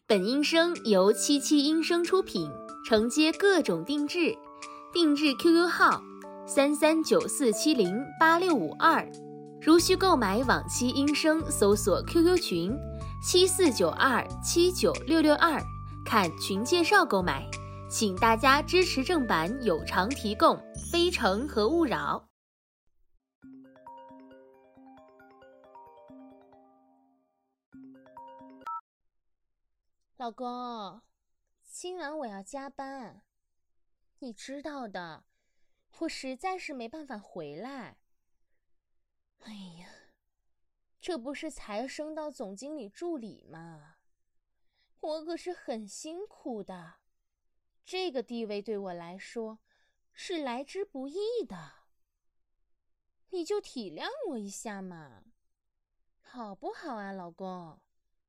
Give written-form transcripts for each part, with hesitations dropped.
本音声由77音声出品，承接各种定制，定制 QQ 号3394708652，如需购买往期音声，搜索 QQ 群7492796662，看群介绍购买。请大家支持正版有偿提供，非诚和勿扰。 老公，今晚我要加班，你知道的，我实在是没办法回来。哎呀，这不是才升到总经理助理吗？我可是很辛苦的，这个地位对我来说是来之不易的。你就体谅我一下嘛，好不好啊，老公？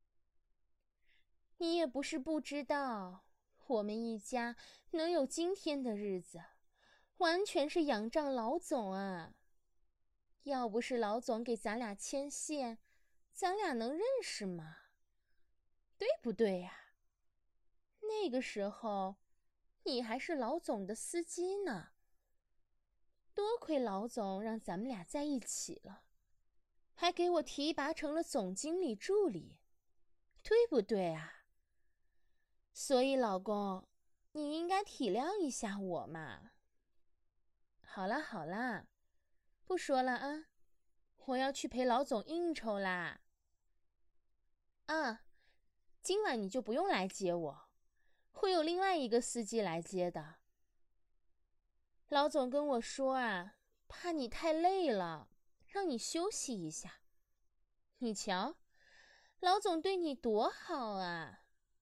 你也不是不知道，我们一家能有今天的日子，完全是仰仗老总啊。要不是老总给咱俩牵线，咱俩能认识吗？对不对呀？那个时候，你还是老总的司机呢。多亏老总让咱们俩在一起了，还给我提拔成了总经理助理，对不对啊？所以老公，你应该体谅一下我嘛。好啦好啦，不说了啊，我要去陪老总应酬啦。啊，今晚你就不用来接我，会有另外一个司机来接的。老总跟我说啊，怕你太累了，让你休息一下。你瞧，老总对你多好啊。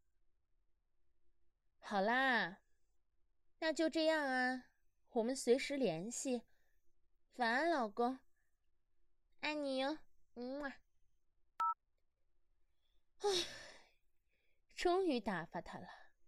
好啦，那就这样啊，我们随时联系。晚安，老公，爱你哟。唉，终于打发他了。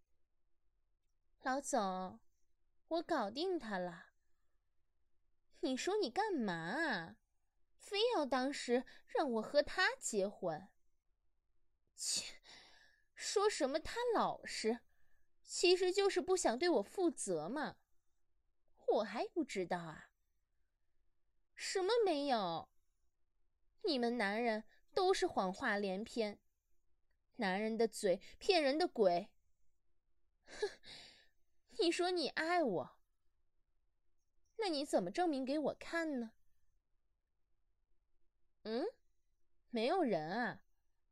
老总，我搞定他了。你说你干嘛啊？非要当时让我和他结婚？切，说什么他老实，其实就是不想对我负责嘛。我还不知道啊？什么没有？你们男人都是谎话连篇，男人的嘴骗人的鬼。哼，你说你爱我，那你怎么证明给我看呢？没有人啊？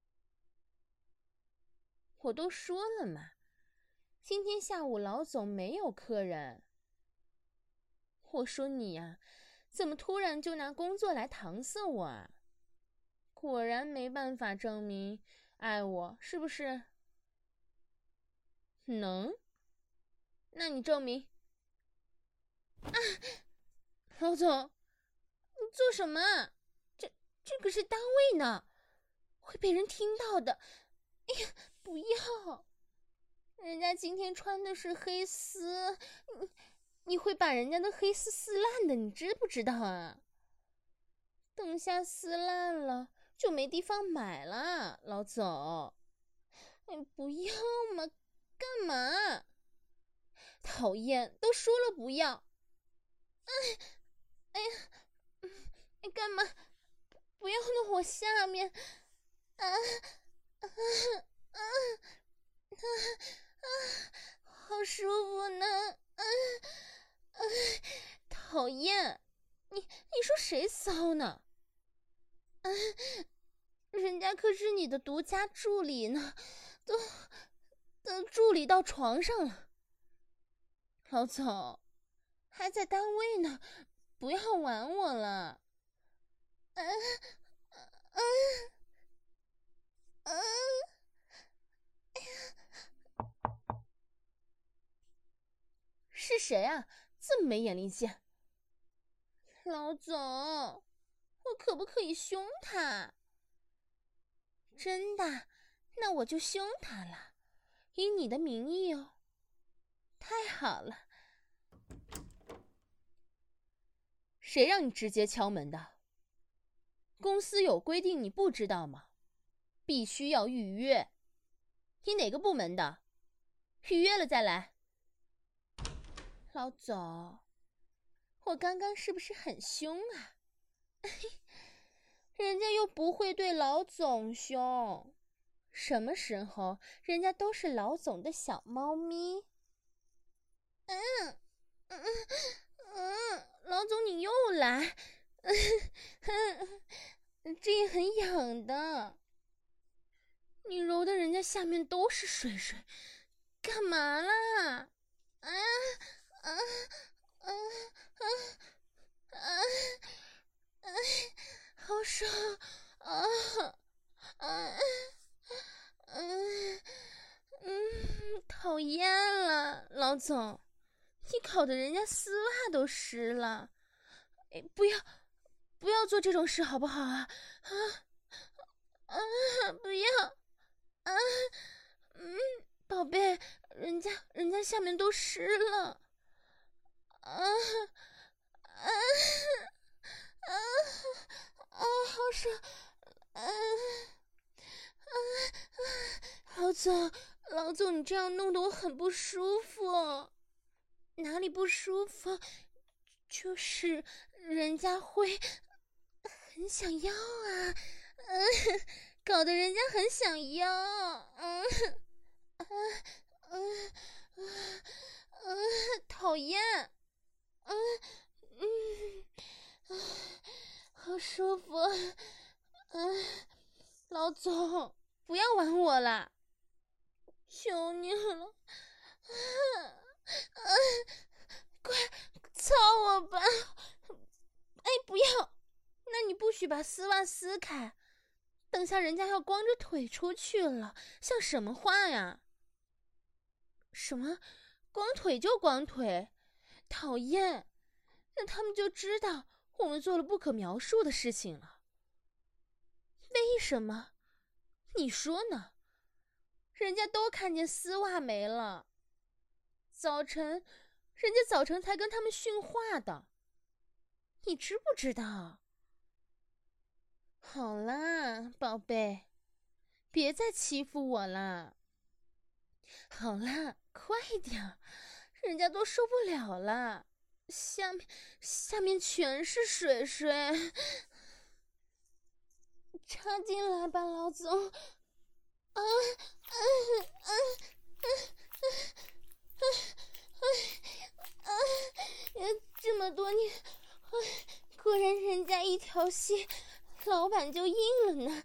我都说了嘛，今天下午老总没有客人。我说你呀，怎么突然就拿工作来搪塞我啊？果然没办法证明爱我，是不是？能？那你证明。啊，老总，你做什么？这可是单位呢，会被人听到的。哎呀，不要！人家今天穿的是黑丝，你会把人家的黑丝撕烂的，你知不知道啊？等下撕烂了就没地方买了，老总。哎，不要嘛，干嘛？讨厌，都说了不要。哎呀，你干嘛？不要弄我下面！啊啊啊啊！好舒服呢！讨厌！你说谁骚呢？人家可是你的独家助理呢，都助理到床上了。老总，还在单位呢，不要玩我了。是谁啊？这么没眼力见！老总，我可不可以凶他？真的？那我就凶他了，以你的名义哦。太好了。谁让你直接敲门的？公司有规定，你不知道吗？必须要预约。 你哪个部门的？预约了再来。老总，我刚刚是不是很凶啊？人家又不会对老总凶，什么时候人家都是老总的小猫咪。老总你又来，这也很痒的。你揉的人家下面都是水水，干嘛啦？好爽讨厌了，老总，你搞得人家丝袜都湿了。不要做这种事好不好啊？不要宝贝，人家下面都湿了。好爽。老总，你这样弄得我很不舒服。哪里不舒服？就是人家会很想要啊，搞得人家很想要，讨厌，好舒服，老总，不要玩我了，求你了，快操我吧！不要，那你不许把丝袜撕开，等下人家要光着腿出去了，像什么话呀？什么光腿就光腿？讨厌，那他们就知道我们做了不可描述的事情了。为什么？你说呢？人家都看见丝袜没了，人家早晨才跟他们训话的，你知不知道？好啦，宝贝，别再欺负我了。好啦，快点，人家都受不了了，下面全是水水。插进来吧，老总。这么多年，果然人家一条线，老板就硬了呢。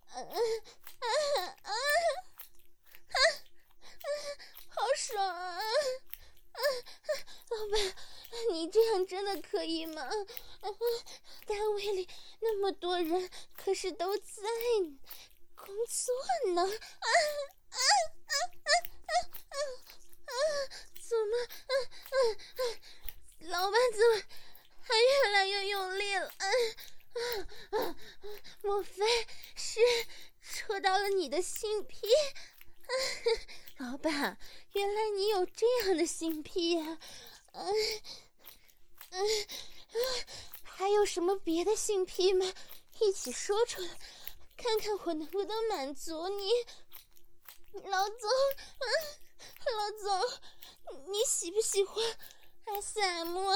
好爽啊！老板，你这样真的可以吗？单位里那么多人，可是都在工作呢。怎么？老板怎么还越来越用力了？莫非是戳到了你的性癖？老板，原来你有这样的性癖呀！还有什么别的性癖吗？一起说出来，看看我能不能满足你。老总，老总，你喜不喜欢 SM 啊？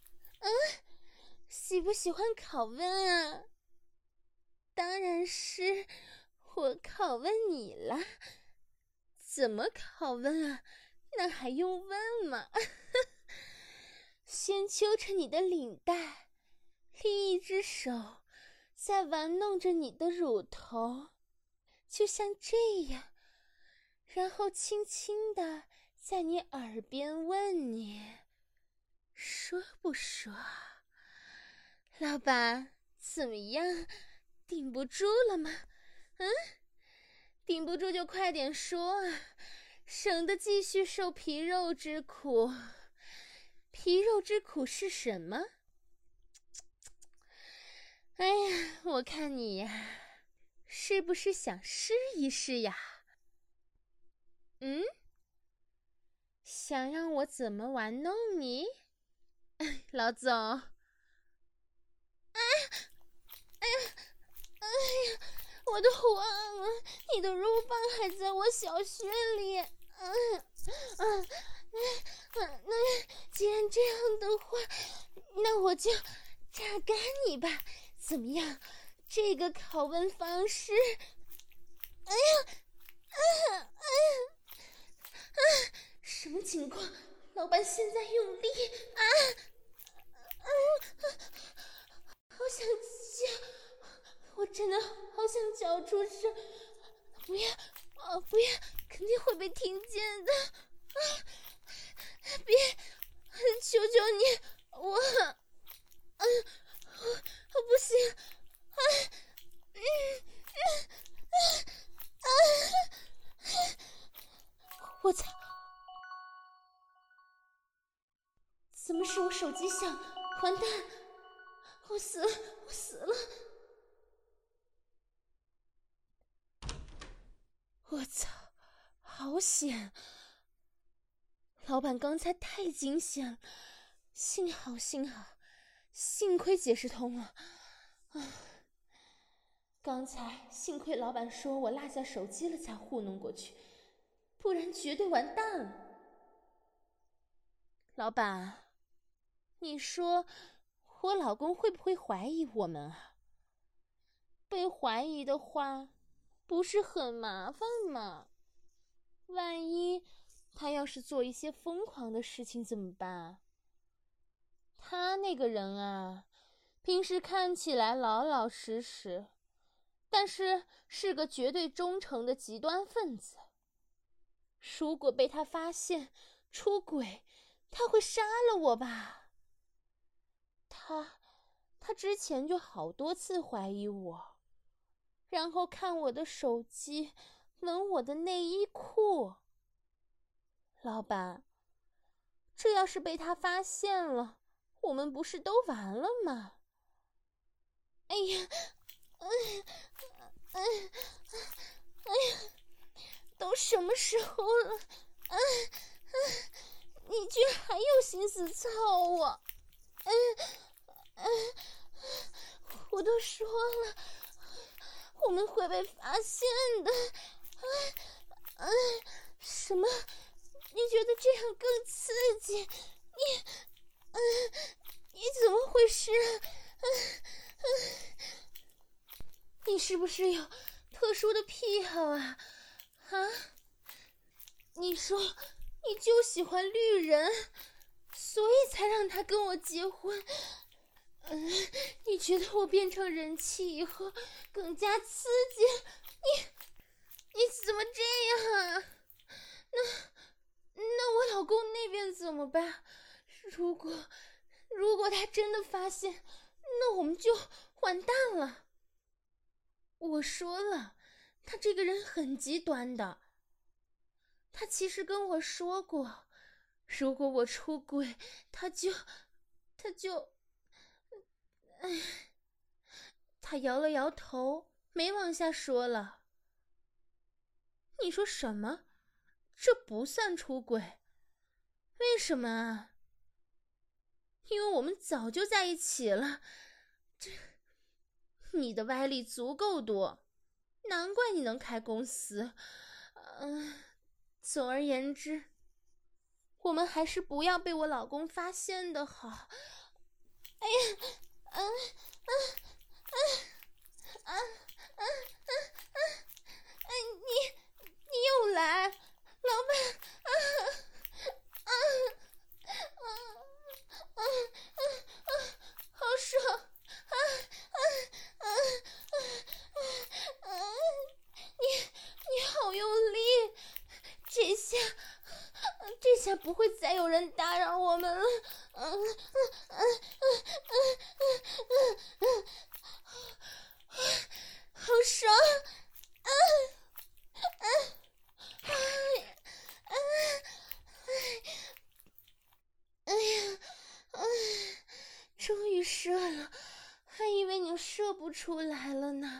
喜不喜欢拷问啊？当然是我拷问你了。怎么拷问啊？那还用问吗？先揪着你的领带，另一只手在玩弄着你的乳头，就像这样，然后轻轻地在你耳边问你，说不说？老板，怎么样？顶不住了吗？顶不住就快点说啊，省得继续受皮肉之苦。皮肉之苦是什么？哎呀，我看你呀，是不是想试一试呀？想让我怎么玩弄你？老总。 我都忘了，你的乳房还在我小穴里。那既然这样的话，那我就榨干你吧，怎么样？这个拷问方式，什么情况？老板现在用力好想叫，我真的好想叫出声，不要不要，肯定会被听见的别，求求你，我不行我操！怎么是我手机响？完蛋！我死了！我死了！我操！好险！老板刚才太惊险了，幸好，幸亏解释通了。刚才幸亏老板说我落下手机了才糊弄过去，不然绝对完蛋了。老板，你说我老公会不会怀疑我们啊？被怀疑的话，不是很麻烦吗？万一他要是做一些疯狂的事情怎么办？他那个人啊，平时看起来老老实实，但是个绝对忠诚的极端分子。如果被他发现出轨，他会杀了我吧？他之前就好多次怀疑我，然后看我的手机，闻我的内衣裤。老板，这要是被他发现了，我们不是都完了吗？哎呀，哎呀，都什么时候了，你居然还有心思操我！我都说了，我们会被发现的。什么？你觉得这样更刺激？你怎么回事？你是不是有特殊的癖好啊？你说你就喜欢绿人，所以才让他跟我结婚。你觉得我变成人妻以后更加刺激？你怎么这样啊？那我老公那边怎么办？如果他真的发现，那我们就完蛋了。我说了，他这个人很极端的。他其实跟我说过，如果我出轨，他就，他摇了摇头，没往下说了。你说什么？这不算出轨？为什么啊？因为我们早就在一起了。你的歪理足够多，难怪你能开公司。总而言之，我们还是不要被我老公发现的好。哎呀，你又来，老板，好爽，你好用力，这下不会再有人打扰我们了。好爽！终于射了，还以为你射不出来了呢，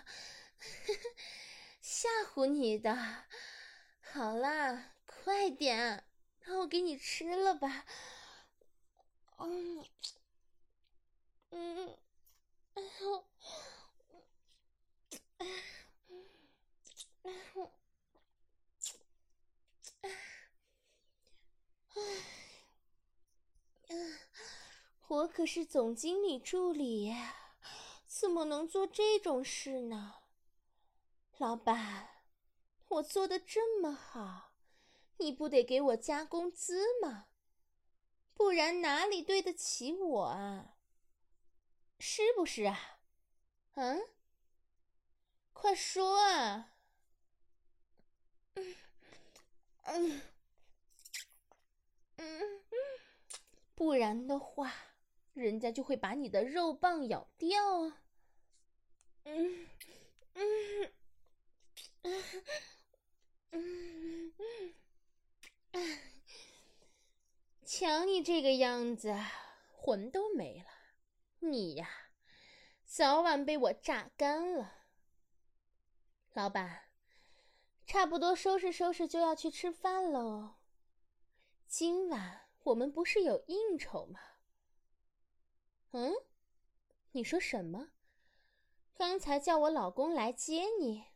吓唬你的。好啦，快点，让我给你吃了吧。 我可是总经理助理，怎么能做这种事呢？老板，我做得这么好，你不得给我加工资吗？不然哪里对得起我啊？是不是啊？快说啊！不然的话，人家就会把你的肉棒咬掉啊！瞧你这个样子，魂都没了，你呀，早晚被我榨干了。老板，差不多收拾收拾就要去吃饭了哦。今晚我们不是有应酬吗？你说什么？刚才叫我老公来接你？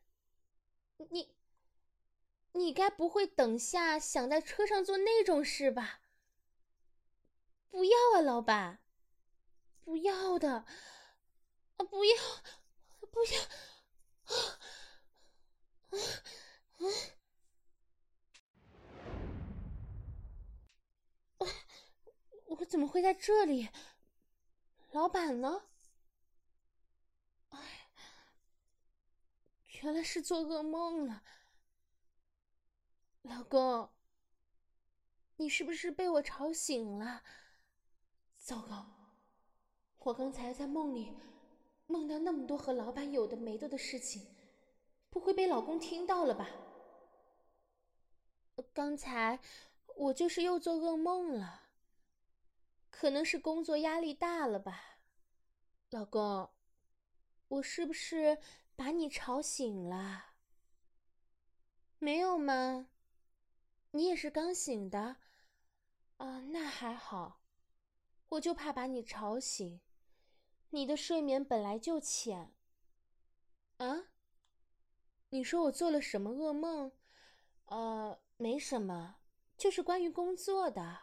你该不会等下想在车上做那种事吧？不要啊，老板！不要的！不要！不要！我怎么会在这里？老板呢？原来是做噩梦了。老公，你是不是被我吵醒了？糟糕，我刚才在梦里梦到那么多和老板有的没的事情，不会被老公听到了吧？刚才我就是又做噩梦了，可能是工作压力大了吧。老公，我是不是把你吵醒了？没有吗？你也是刚醒的？那还好，我就怕把你吵醒，你的睡眠本来就浅。你说我做了什么噩梦？没什么，就是关于工作的。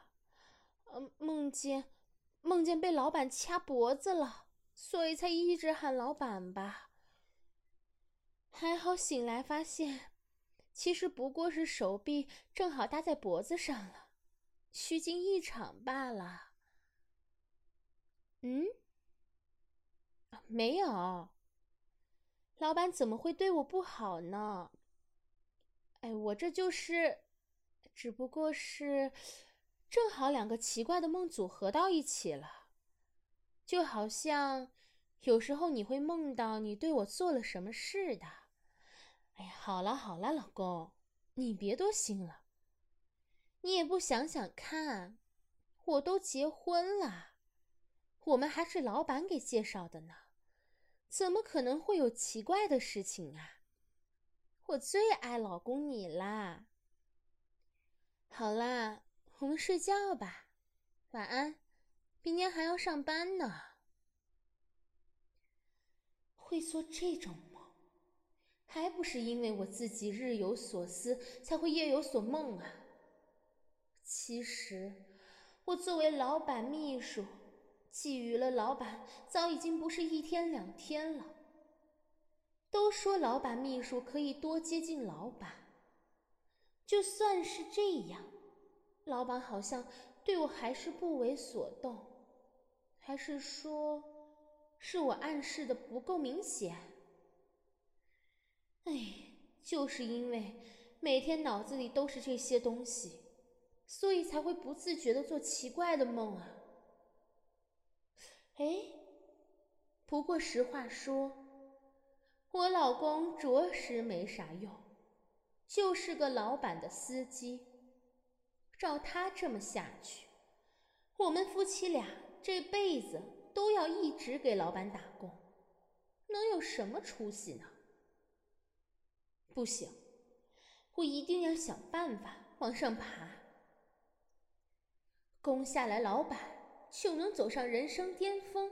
梦见被老板掐脖子了，所以才一直喊老板吧。还好醒来发现，其实不过是手臂正好搭在脖子上了，虚惊一场罢了。没有，老板怎么会对我不好呢？我这只不过是正好两个奇怪的梦组合到一起了，就好像有时候你会梦到你对我做了什么似的。好了好了，老公，你别多心了。你也不想想看，我都结婚了，我们还是老板给介绍的呢，怎么可能会有奇怪的事情啊？我最爱老公你啦。好啦，我们睡觉吧，晚安，明天还要上班呢。会做这种梦，还不是因为我自己日有所思，才会夜有所梦啊。其实，我作为老板秘书，觊觎了老板早已经不是一天两天了。都说老板秘书可以多接近老板，就算是这样，老板好像对我还是不为所动，还是说是我暗示的不够明显？就是因为每天脑子里都是这些东西，所以才会不自觉地做奇怪的梦啊。不过实话说，我老公着实没啥用，就是个老板的司机。照他这么下去，我们夫妻俩这辈子都要一直给老板打工，能有什么出息呢？不行，我一定要想办法往上爬，攻下来老板就能走上人生巅峰。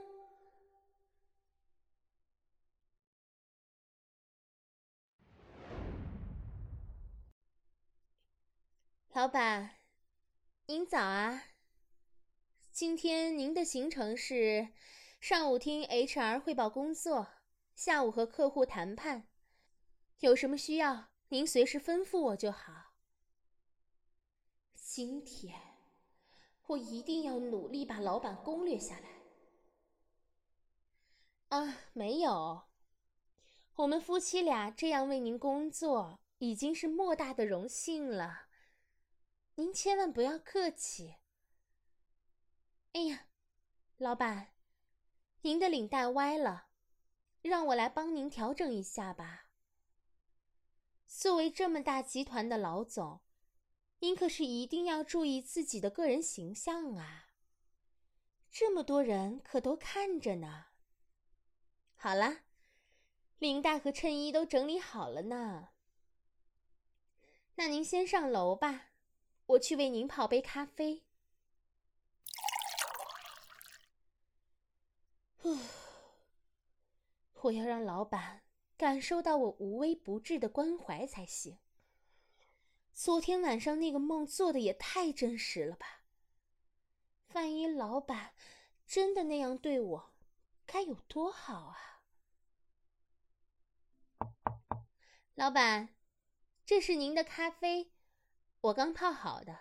老板，您早啊。今天您的行程是上午听 HR 汇报工作，下午和客户谈判。有什么需要，您随时吩咐我就好。今天我一定要努力把老板攻略下来。没有，我们夫妻俩这样为您工作已经是莫大的荣幸了，您千万不要客气。哎呀，老板，您的领带歪了，让我来帮您调整一下吧。作为这么大集团的老总，您可是一定要注意自己的个人形象啊，这么多人可都看着呢。好了，领带和衬衣都整理好了呢。那您先上楼吧，我去为您泡杯咖啡。我要让老板感受到我无微不至的关怀才行。昨天晚上那个梦做的也太真实了吧，万一老板真的那样对我，该有多好啊。老板，这是您的咖啡，我刚泡好的。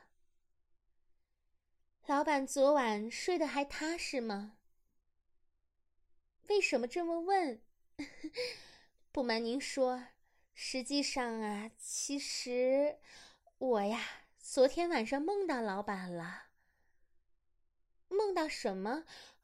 老板昨晚睡得还踏实吗？为什么这么问？不瞒您说，实际上啊，其实我呀，昨天晚上梦到老板了。梦到什么？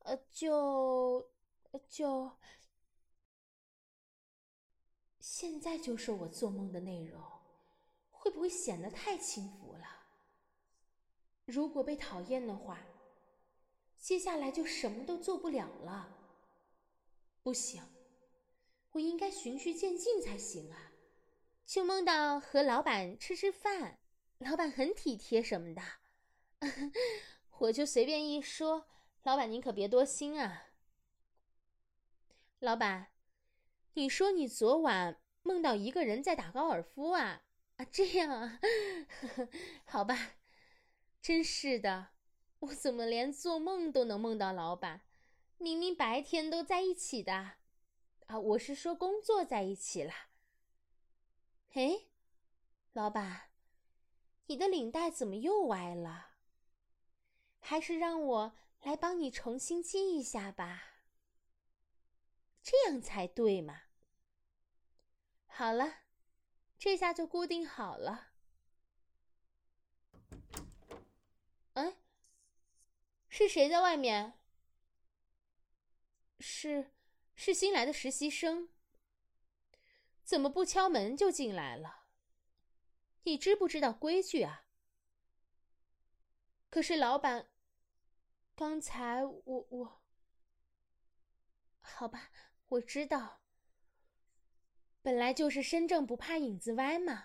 现在就说我做梦的内容，会不会显得太轻浮了？如果被讨厌的话，接下来就什么都做不了了。不行，我应该循序渐进才行啊。就梦到和老板吃饭，老板很体贴什么的，我就随便一说，老板您可别多心啊。老板，你说你昨晚梦到一个人在打高尔夫啊？这样啊，好吧，真是的，我怎么连做梦都能梦到老板？明明白天都在一起的。我是说工作在一起啦。哎，老板，你的领带怎么又歪了？还是让我来帮你重新系一下吧，这样才对嘛。好了，这下就固定好了。哎，是谁在外面？是新来的实习生。怎么不敲门就进来了？你知不知道规矩啊？可是老板，刚才我……好吧，我知道。本来就是身正不怕影子歪嘛。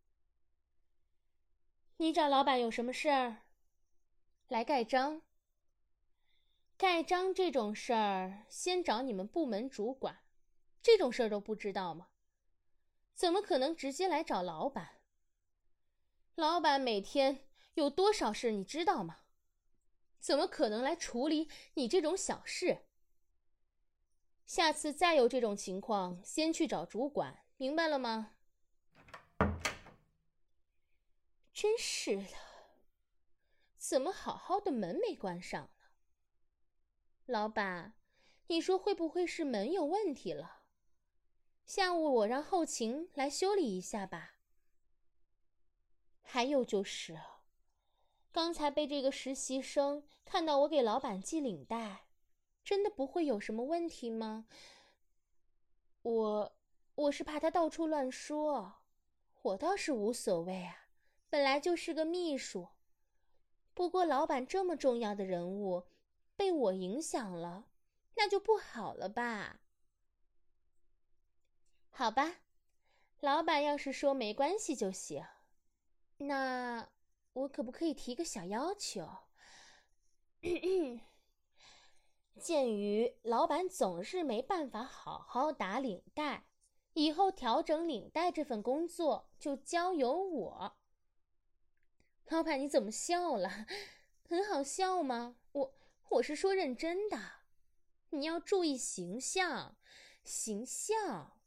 你找老板有什么事儿？来盖章。盖章这种事儿，先找你们部门主管。这种事儿都不知道吗？怎么可能直接来找老板？老板每天有多少事你知道吗？怎么可能来处理你这种小事？下次再有这种情况，先去找主管，明白了吗？真是的，怎么好好的门没关上呢？老板，你说会不会是门有问题了？下午我让后勤来修理一下吧。还有就是，刚才被这个实习生看到我给老板系领带，真的不会有什么问题吗？我是怕他到处乱说，我倒是无所谓啊，本来就是个秘书。不过老板这么重要的人物，被我影响了，那就不好了吧？好吧，老板要是说没关系就行。那我可不可以提个小要求？鉴于老板总是没办法好好打领带，以后调整领带这份工作就交由我。 老板，你怎么笑了？很好笑吗？我是说认真的，你要注意形象，形象。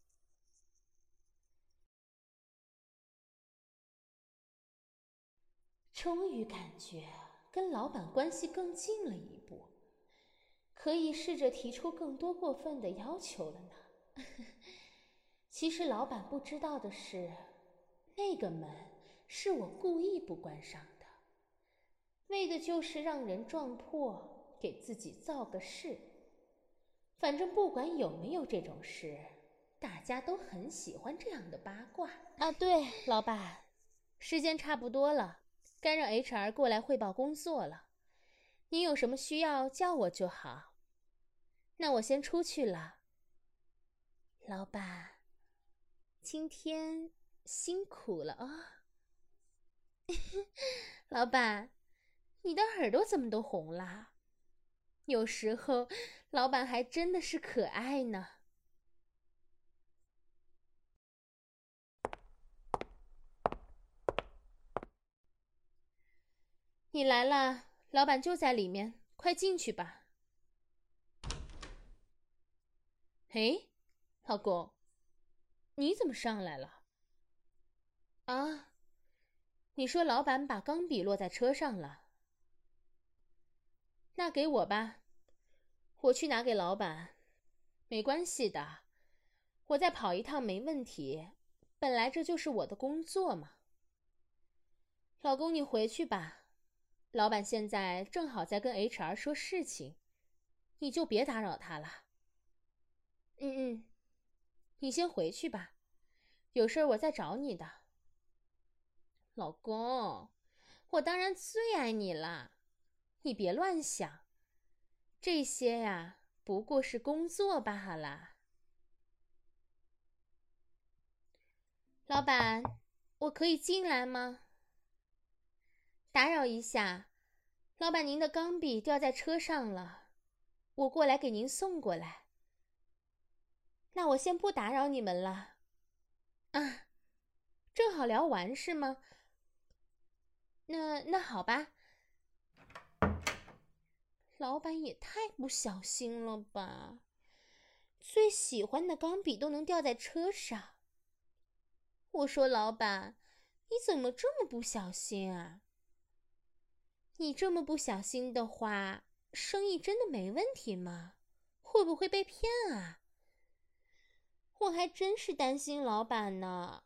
终于感觉跟老板关系更近了一步，可以试着提出更多过分的要求了呢。其实老板不知道的是，那个门是我故意不关上的，为的就是让人撞破，给自己造个势。反正不管有没有这种事，大家都很喜欢这样的八卦啊。对，老板，时间差不多了，该让 HR 过来汇报工作了。你有什么需要叫我就好。那我先出去了。老板，今天辛苦了啊。老板，你的耳朵怎么都红了？有时候老板还真的是可爱呢。你来了，老板就在里面，快进去吧。嘿，老公，你怎么上来了？啊，你说老板把钢笔落在车上了。那给我吧，我去拿给老板。没关系的，我再跑一趟没问题，本来这就是我的工作嘛。老公，你回去吧，老板现在正好在跟 HR 说事情，你就别打扰他了。你先回去吧，有事我再找你的。老公，我当然最爱你了，你别乱想，这些呀，不过是工作罢了。老板，我可以进来吗？打扰一下，老板，您的钢笔掉在车上了，我过来给您送过来。那我先不打扰你们了。啊，正好聊完是吗？那好吧。老板也太不小心了吧，最喜欢的钢笔都能掉在车上。我说老板，你怎么这么不小心啊？你这么不小心的话，生意真的没问题吗？会不会被骗啊？我还真是担心老板呢。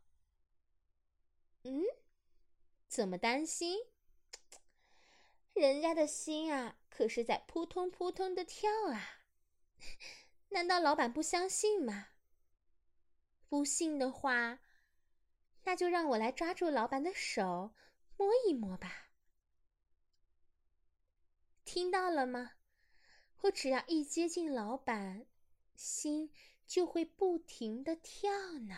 怎么担心？人家的心啊，可是在扑通扑通的跳啊。难道老板不相信吗？不信的话，那就让我来抓住老板的手，摸一摸吧。听到了吗？我只要一接近老板，心就会不停地跳呢。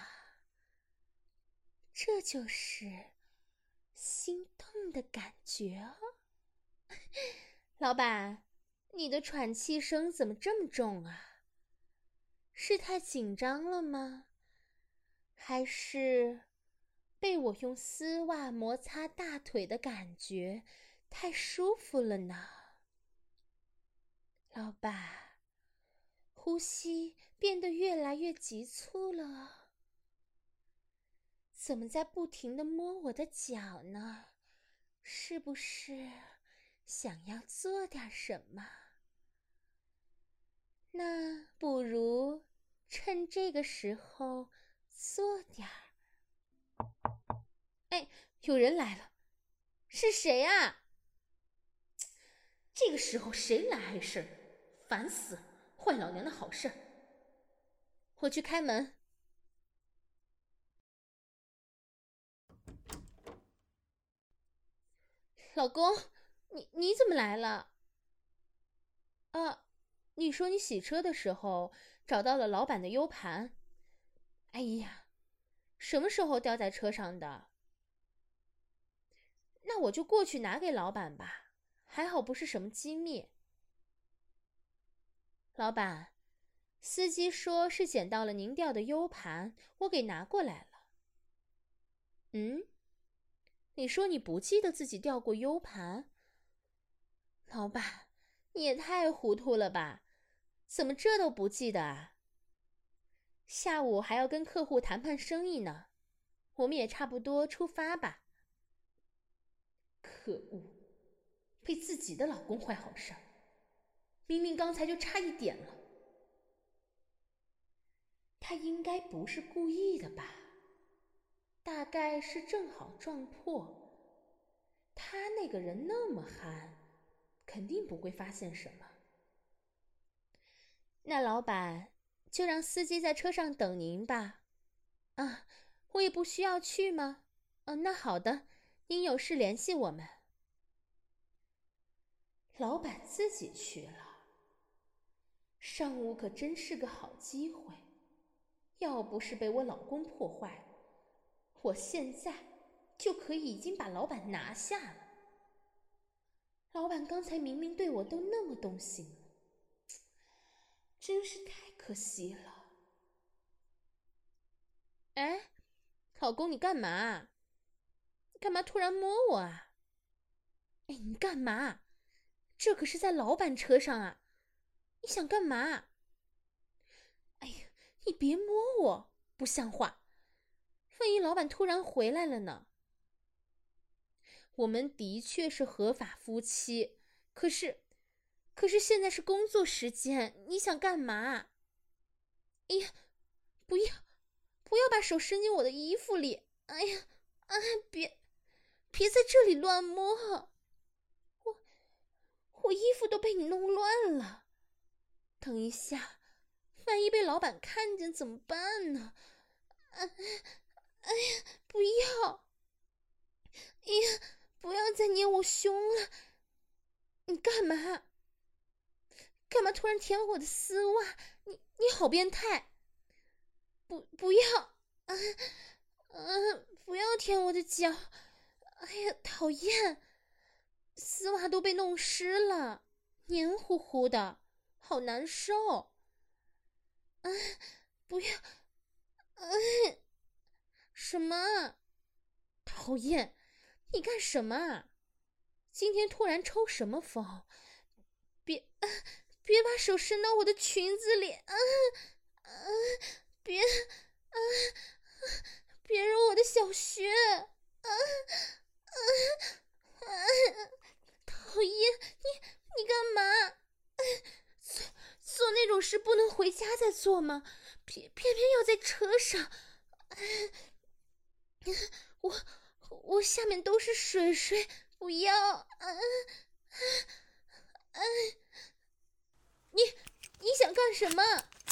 这就是心动的感觉哦。老板，你的喘气声怎么这么重啊？是太紧张了吗？还是被我用丝袜摩擦大腿的感觉太舒服了呢？老板，呼吸变得越来越急促了。怎么在不停地摸我的脚呢？是不是想要做点什么？那不如趁这个时候做点儿。哎，有人来了，是谁啊？这个时候谁来碍事儿？烦死了，坏老娘的好事儿！我去开门。老公，你怎么来了？啊，你说你洗车的时候找到了老板的 U 盘。哎呀，什么时候掉在车上的？那我就过去拿给老板吧，还好不是什么机密。老板，司机说是捡到了您掉的 U 盘，我给拿过来了。 你说你不记得自己调过 U 盘？老板，你也太糊涂了吧？怎么这都不记得啊？下午还要跟客户谈判生意呢，我们也差不多出发吧。可恶，被自己的老公坏好事儿，明明刚才就差一点了。他应该不是故意的吧？大概是正好撞破。他那个人那么憨，肯定不会发现什么。那老板，就让司机在车上等您吧。啊，我也不需要去吗？那好的，您有事联系我们。老板自己去了。上午可真是个好机会，要不是被我老公破坏，我现在就可以已经把老板拿下了。老板刚才明明对我都那么动心了，真是太可惜了。哎，老公，你干嘛？干嘛突然摸我啊？哎，你干嘛？这可是在老板车上啊！你想干嘛？哎呀，你别摸我，不像话！万一老板突然回来了呢？我们的确是合法夫妻，可是现在是工作时间，你想干嘛？哎呀，不要把手伸进我的衣服里！哎呀，别在这里乱摸！我衣服都被你弄乱了。等一下，万一被老板看见怎么办呢？哎呀，不要！哎呀，不要再捏我胸了！你干嘛？干嘛突然舔我的丝袜？你好变态！不要！不要舔我的脚！哎呀，讨厌！丝袜都被弄湿了，黏糊糊的，好难受！不要！什么？讨厌！你干什么？今天突然抽什么风？别把手伸到我的裙子里！别揉我的小穴！讨厌！你干嘛？做那种事不能回家再做吗？偏要在车上！我下面都是水，不要！你想干什么？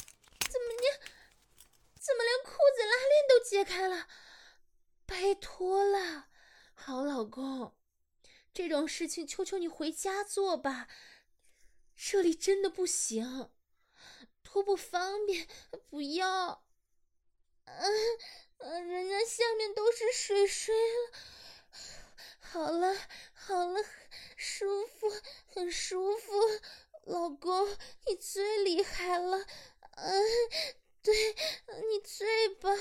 怎么连裤子拉链都解开了？拜托了，好老公，这种事情求求你回家做吧，这里真的不行，多不方便，不要。人家下面都是水了。好了，舒服，很舒服，老公，你最厉害了。对，你最棒。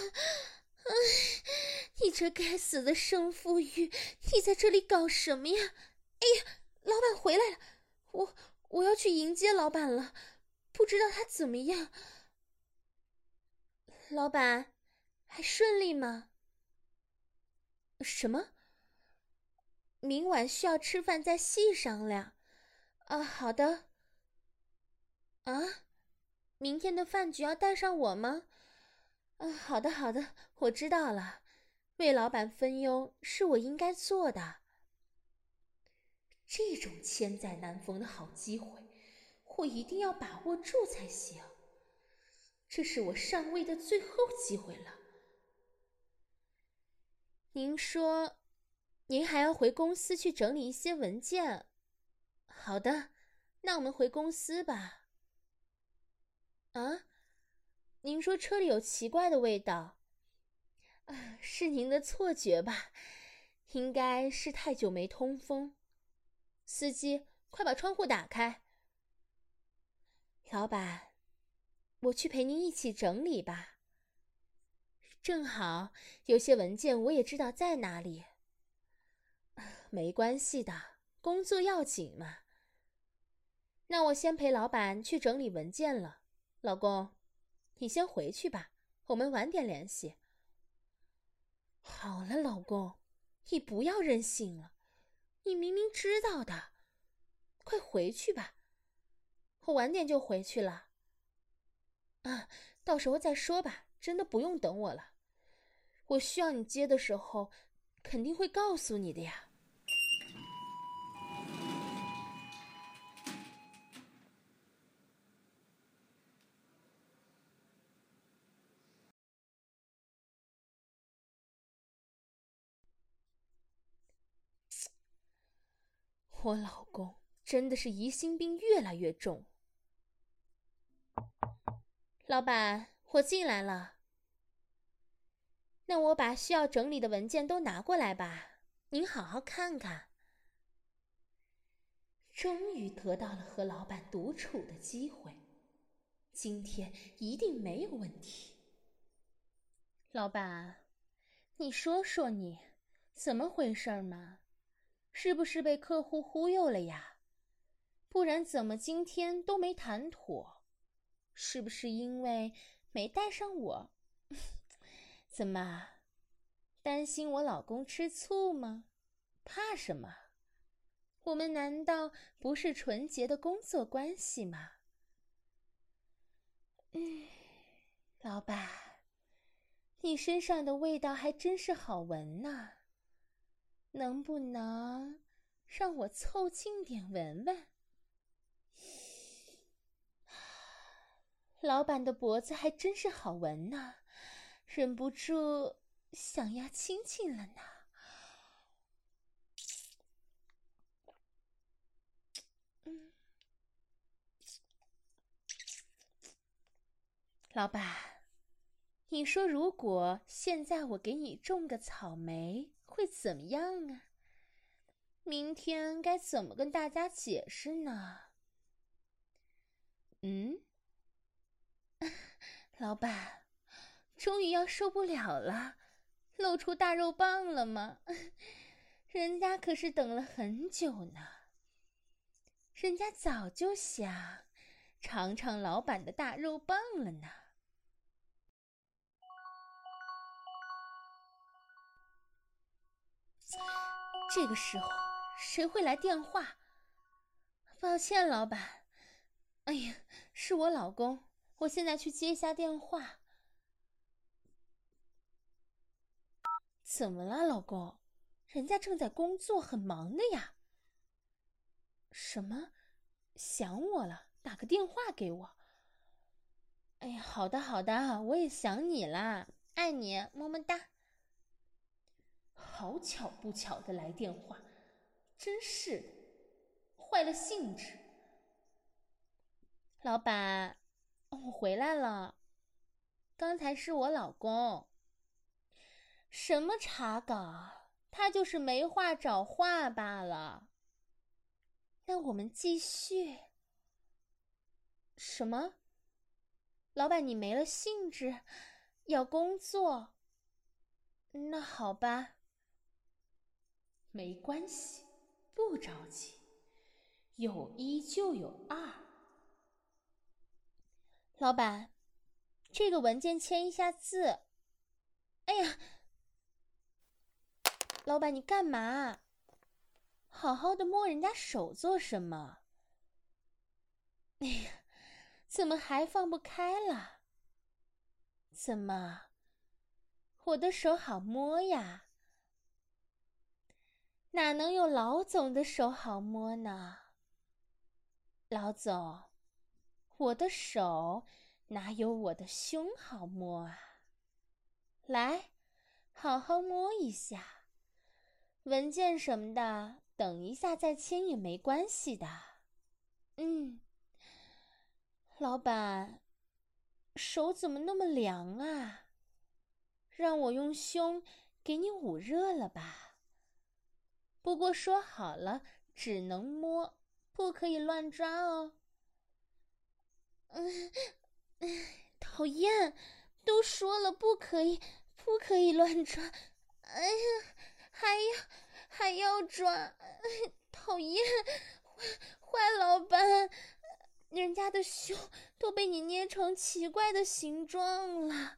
你这该死的胜负欲，你在这里搞什么呀？哎呀，老板回来了，我要去迎接老板了，不知道他怎么样。老板，还顺利吗？什么？明晚需要吃饭再细商量。好的。明天的饭局要带上我吗？好的，我知道了。为老板分忧是我应该做的。这种千载难逢的好机会，我一定要把握住才行。这是我上位的最后机会了。您说，您还要回公司去整理一些文件。好的，那我们回公司吧。您说车里有奇怪的味道？是您的错觉吧？应该是太久没通风。司机，快把窗户打开。老板，我去陪您一起整理吧。正好，有些文件我也知道在哪里。 没关系的，工作要紧嘛。那我先陪老板去整理文件了。老公，你先回去吧，我们晚点联系。好了，老公，你不要任性了，你明明知道的，快回去吧。我晚点就回去了。啊，到时候再说吧，真的不用等我了。我需要你接的时候，肯定会告诉你的呀。我老公真的是疑心病越来越重。老板，我进来了。那我把需要整理的文件都拿过来吧，您好好看看。终于得到了和老板独处的机会，今天一定没有问题。老板，你说说你，怎么回事嘛？是不是被客户忽悠了呀？不然怎么今天都没谈妥？是不是因为没带上我？怎么，担心我老公吃醋吗？怕什么？我们难道不是纯洁的工作关系吗？老板，你身上的味道还真是好闻呐，能不能让我凑近点闻闻？老板的脖子还真是好闻呐，忍不住想要亲亲了呢。老板，你说如果现在我给你种个草莓，会怎么样啊？明天该怎么跟大家解释呢？老板，终于要受不了了，露出大肉棒了吗？人家可是等了很久呢，人家早就想尝尝老板的大肉棒了呢。这个时候谁会来电话？抱歉，老板。哎呀，是我老公，我现在去接一下电话。怎么了，老公？人家正在工作，很忙的呀。什么？想我了？打个电话给我。哎呀，好的好的，我也想你啦，爱你，么么哒。好巧不巧的来电话，真是的，坏了兴致。老板，我回来了。刚才是我老公。什么查岗？他就是没话找话罢了。那我们继续。什么？老板，你没了兴致，要工作？那好吧。没关系，不着急，有一就有二。老板，这个文件签一下字。哎呀，老板你干嘛？好好的摸人家手做什么？哎呀，怎么还放不开了？怎么，我的手好摸呀？哪能有老总的手好摸呢？老总，我的手哪有我的胸好摸啊？来，好好摸一下。文件什么的，等一下再签也没关系的。老板，手怎么那么凉啊？让我用胸给你捂热了吧？不过说好了，只能摸，不可以乱抓哦。讨厌，都说了不可以，不可以乱抓。哎呀， 还要抓，讨厌！坏老板，人家的胸都被你捏成奇怪的形状了。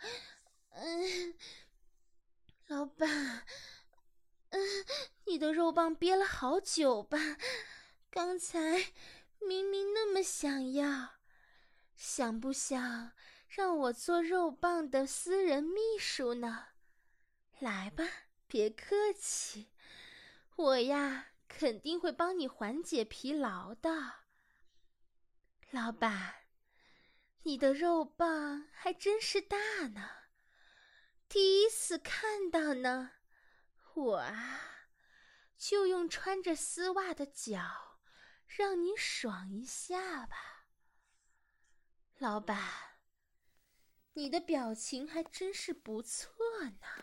老板，你的肉棒憋了好久吧？刚才明明那么想要，想不想让我做肉棒的私人秘书呢？来吧，别客气，我呀肯定会帮你缓解疲劳的。老板，你的肉棒还真是大呢，第一次看到呢。我啊，就用穿着丝袜的脚让你爽一下吧。老板，你的表情还真是不错呢。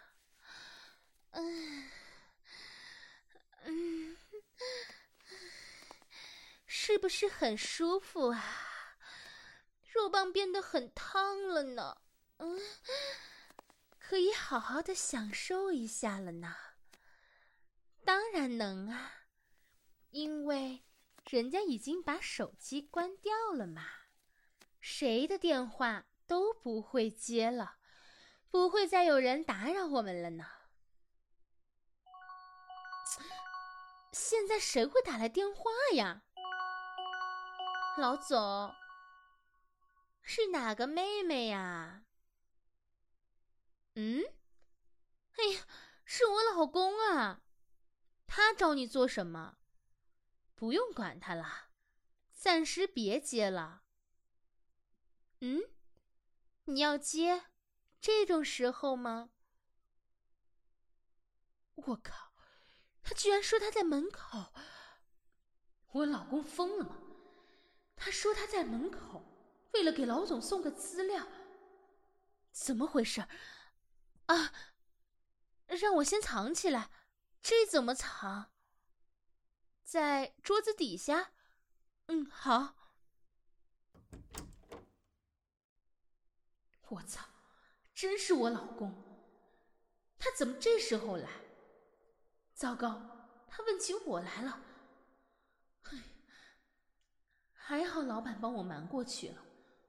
是不是很舒服啊？肉棒变得很烫了呢。可以好好的享受一下了呢。当然能啊，因为人家已经把手机关掉了嘛，谁的电话都不会接了，不会再有人打扰我们了呢。现在谁会打来电话呀？老总，是哪个妹妹呀？哎呀，是我老公啊，他找你做什么？不用管他了，暂时别接了。你要接？这种时候吗？我靠，他居然说他在门口！我老公疯了吗？他说他在门口，为了给老总送个资料。怎么回事？啊，让我先藏起来，这怎么藏？在桌子底下？好。我操，真是我老公！他怎么这时候来？糟糕，他问起我来了。还好老板帮我瞒过去了。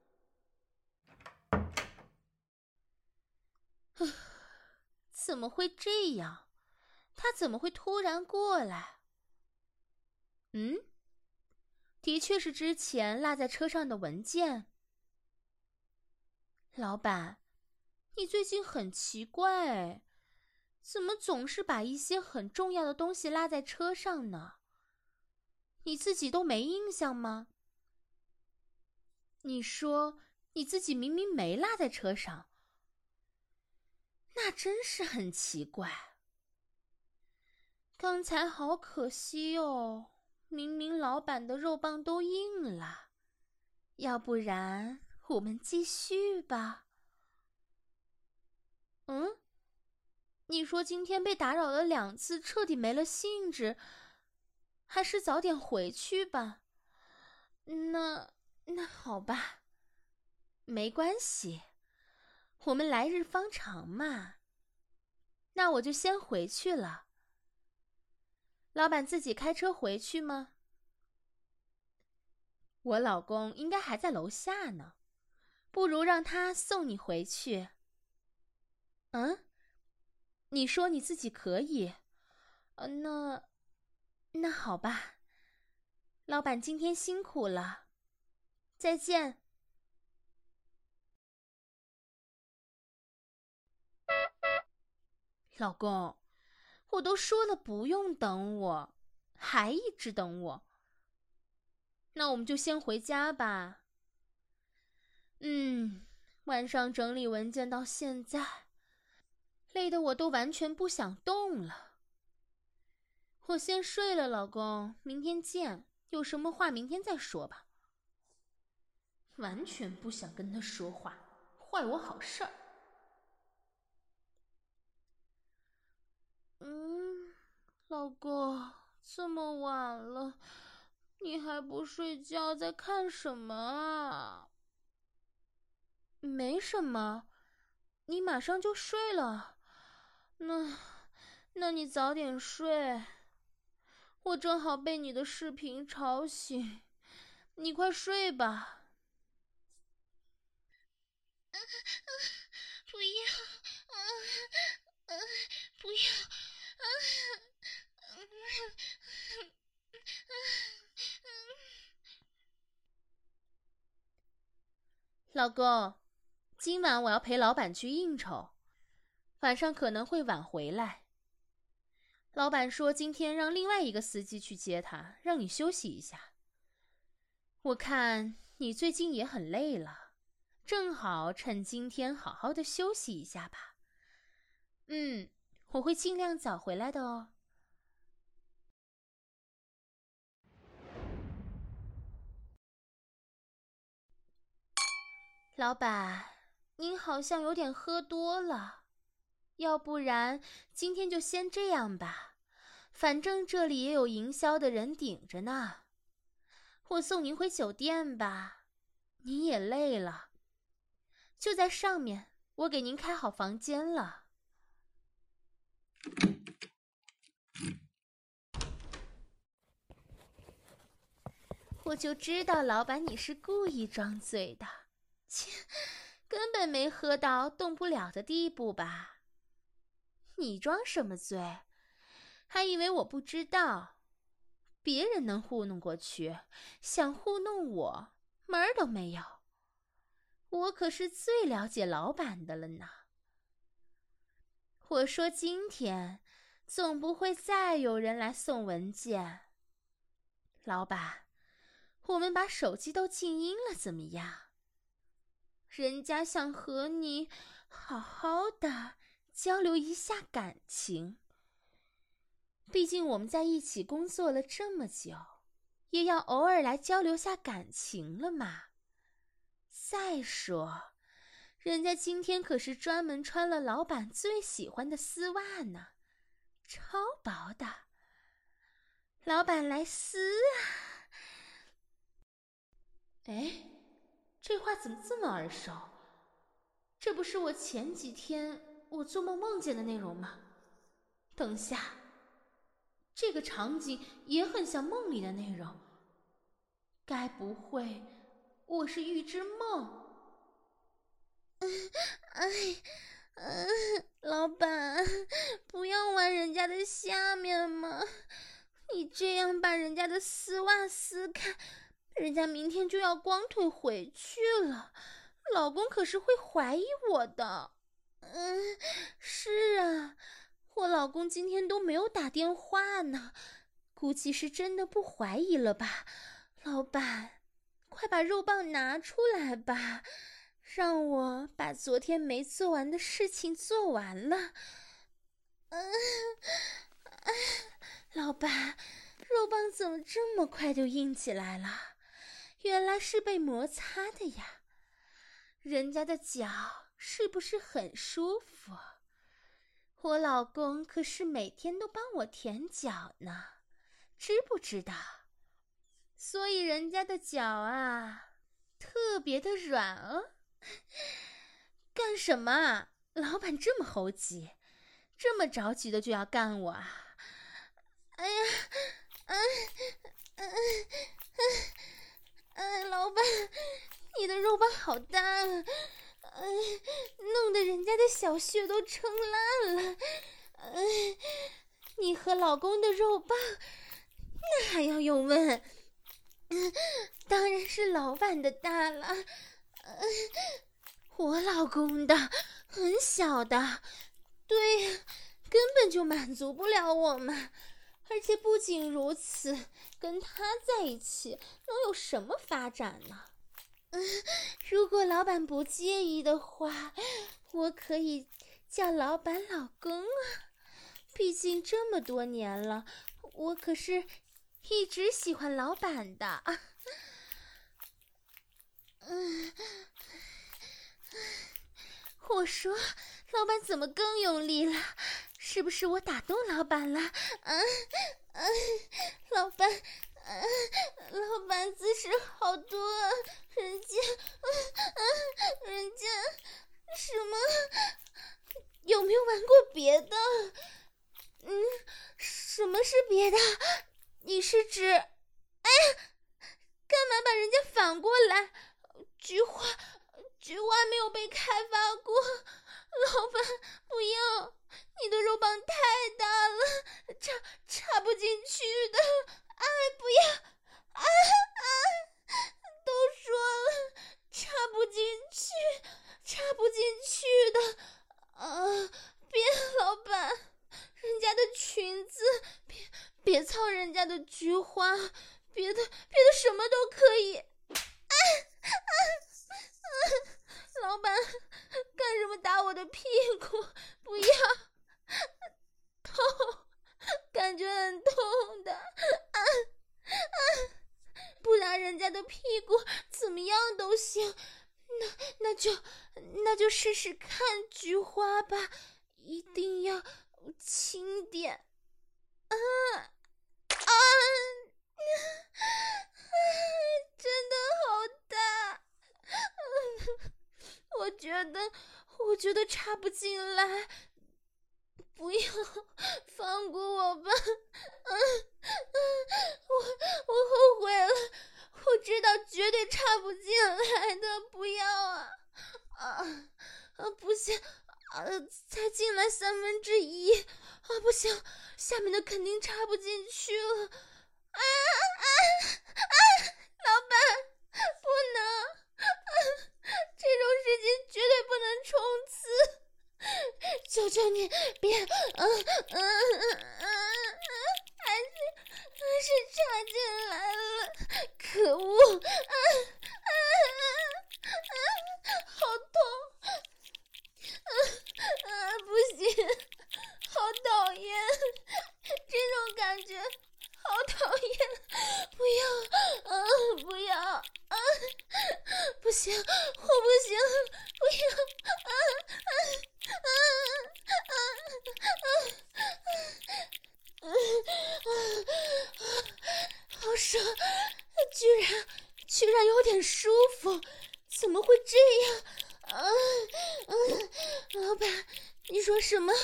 怎么会这样？他怎么会突然过来？的确是之前落在车上的文件。老板，你最近很奇怪，怎么总是把一些很重要的东西落在车上呢？你自己都没印象吗？你说你自己明明没落在车上，那真是很奇怪。刚才好可惜哦，明明老板的肉棒都硬了。要不然我们继续吧。你说今天被打扰了2次，彻底没了兴致，还是早点回去吧。那好吧，没关系，我们来日方长嘛。那我就先回去了。老板自己开车回去吗？我老公应该还在楼下呢，不如让他送你回去。你说你自己可以？那好吧。老板今天辛苦了，再见。老公，我都说了不用等我，还一直等我。那我们就先回家吧。晚上整理文件到现在，累得我都完全不想动了。我先睡了，老公，明天见。有什么话明天再说吧。完全不想跟他说话，坏我好事儿。老公，这么晚了，你还不睡觉，在看什么啊？没什么，你马上就睡了。那你早点睡。 我正好被你的视频吵醒，你快睡吧。 不要，不要， 老公，今晚我要陪老板去应酬，晚上可能会晚回来。老板说今天让另外一个司机去接他，让你休息一下。我看你最近也很累了，正好趁今天好好的休息一下吧。我会尽量早回来的哦。老板，您好像有点喝多了，要不然今天就先这样吧，反正这里也有营销的人顶着呢。我送您回酒店吧，您也累了。就在上面，我给您开好房间了。我就知道老板你是故意装醉的，切，根本没喝到动不了的地步吧？你装什么醉？还以为我不知道？别人能糊弄过去，想糊弄我，门儿都没有。我可是最了解老板的了呢。我说今天总不会再有人来送文件。老板，我们把手机都静音了怎么样？人家想和你好好的交流一下感情。毕竟我们在一起工作了这么久，也要偶尔来交流下感情了嘛。再说，人家今天可是专门穿了老板最喜欢的丝袜呢，超薄的。老板来撕啊！哎，这话怎么这么耳熟？这不是我前几天我做梦梦见的内容吗？等下，这个场景也很像梦里的内容。该不会我是预知梦？老板，不要玩人家的下面嘛！你这样把人家的丝袜撕开，人家明天就要光腿回去了，老公可是会怀疑我的。是啊，我老公今天都没有打电话呢，估计是真的不怀疑了吧？老板，快把肉棒拿出来吧，让我把昨天没做完的事情做完了。老板，肉棒怎么这么快就硬起来了？原来是被摩擦的呀。人家的脚是不是很舒服？我老公可是每天都帮我舔脚呢，知不知道？所以人家的脚啊，特别的软哦。干什么啊？老板这么猴急，这么着急的就要干我啊？哎呀，老板，你的肉棒好大啊！弄得人家的小穴都撑烂了。你和老公的肉棒，那还要用问？当然是老板的大了。我老公的很小的，对呀，根本就满足不了我嘛。而且不仅如此，跟他在一起能有什么发展呢？如果老板不介意的话，我可以叫老板老公啊。毕竟这么多年了，我可是一直喜欢老板的。我说，老板怎么更用力了？是不是我打动老板了？老板，老板姿势好多啊！人家什么？有没有玩过别的？什么是别的？ 你是指……哎呀，干嘛把人家反过来？菊花没有被开发过，老板，不要，你的肉棒太大了，插不进去的，哎，不要，啊啊！都说了，插不进去的，别，老板，人家的裙子，别操人家的菊花，别的什么都可以。老板，干什么打我的屁股？不要，痛，感觉很痛的，不打人家的屁股，怎么样都行。那就试试看菊花吧，一定要轻点。真的好大，我觉得插不进来，不要，放过我吧。我后悔了，我知道绝对插不进来的，不要啊！不行，才进来1/3，不行，下面的肯定插不进去了。老板，不能，这种事情绝对不能冲刺，求求你别，还是插进来了，可恶，好痛，不行，好讨厌，这种感觉好讨厌，不要，不要，不行，我不行，不要，好爽，居然有点舒服，怎么会这样？老板，你说什么？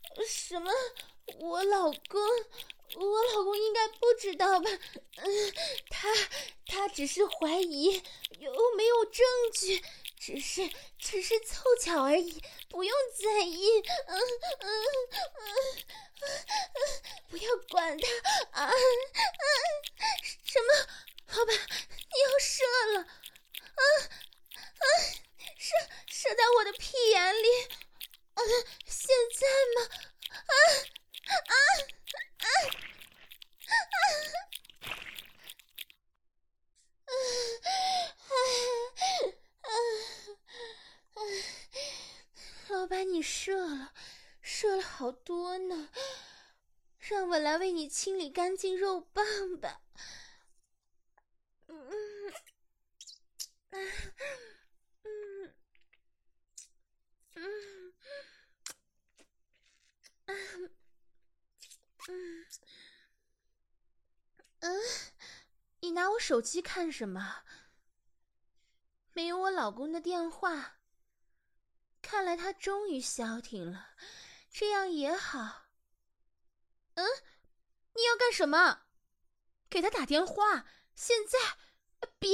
我老公应该不知道吧？他只是怀疑，又没有证据，只是凑巧而已，不用在意。不要管他什么？老板，你要射了？射在我的屁眼里？现在吗？老板，你射了好多呢，让我来为你清理干净肉棒吧。你拿我手机看什么？没有我老公的电话，看来他终于消停了，这样也好。你要干什么？给他打电话，现在！别！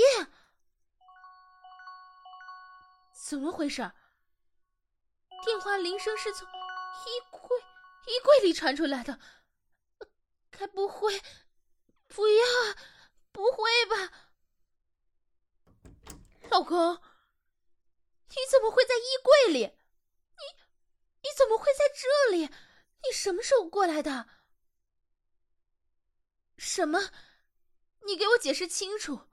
怎么回事？电话铃声是从衣柜里传出来的，该不会……不要，不会吧？老公，你怎么会在衣柜里？你怎么会在这里？你什么时候过来的？什么？你给我解释清楚。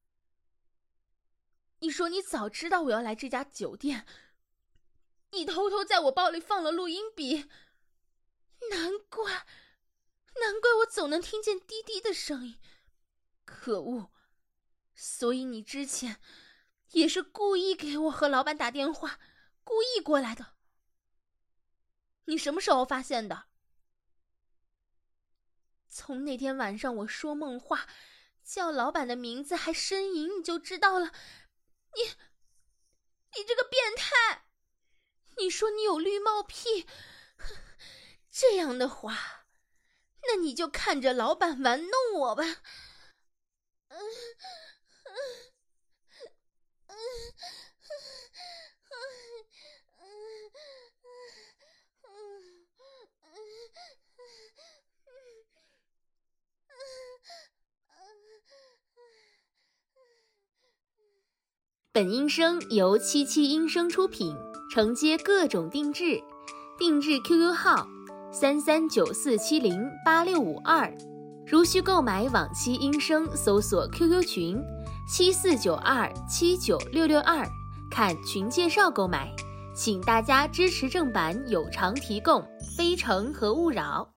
你说你早知道我要来这家酒店，你偷偷在我包里放了录音笔，难怪我总能听见滴滴的声音。可恶！所以你之前也是故意给我和老板打电话，故意过来的。你什么时候发现的？从那天晚上我说梦话，叫老板的名字还呻吟，你就知道了。你这个变态！你说你有绿帽癖，这样的话， 那你就看着老板玩弄我吧。 本音声由77音声出品，承接各种定制，定制 QQ 号3394708652。如需购买往期音声，搜索 QQ 群7492796662，看群介绍购买。请大家支持正版有偿提供，非诚和勿扰。